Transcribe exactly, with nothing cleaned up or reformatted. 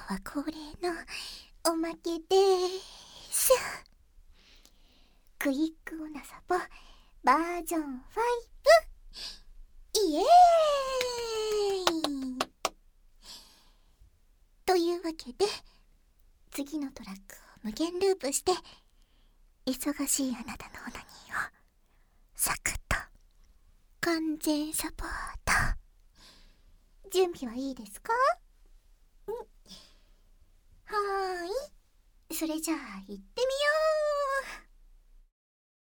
は恒例のおまけでーす。クイックオナサポバージョンファイブ、イエーイというわけで、次のトラックを無限ループして忙しいあなたのオナニーをサクッと完全サポート。準備はいいですか？うん、はーい。それじゃあ行ってみよ